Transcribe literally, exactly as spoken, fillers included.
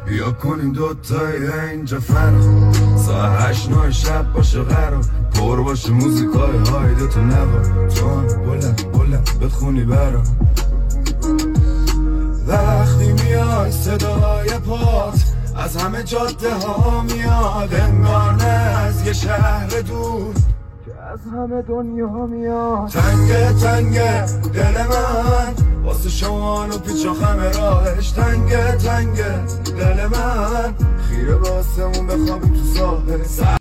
بیا کنیم دوتایی اینجا فرا ساعت هشت نه شب باشه قرار پر باشه موزیکای های دوتا نوا تو هم بلند بلند بخونی برا وقتی میای صدای پات از همه جاده ها میاد انگار نه از یه شهر دور که از همه دنیا میاد تنگه تنگه دل من واسه شمان و پیچ و خم راهش تنگه تنگه دل من خیره باسمون بخوابیم تو ساحل